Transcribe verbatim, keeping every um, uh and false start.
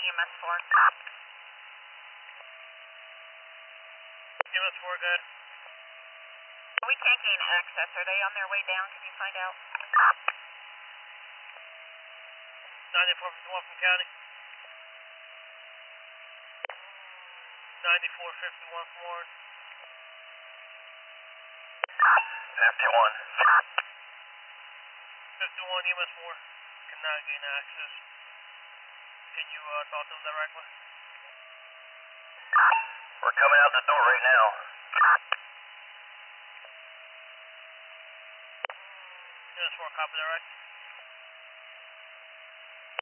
E M S four. E M S four, good. We can't gain access. Are they on their way down? Can you find out? ninety-four fifty-one from county. ninety-four fifty-one from Warren. fifty-one. fifty-one E M S four. Cannot gain access. Can you uh, talk to them directly? We're coming out the door right now. E M S four, copy direct.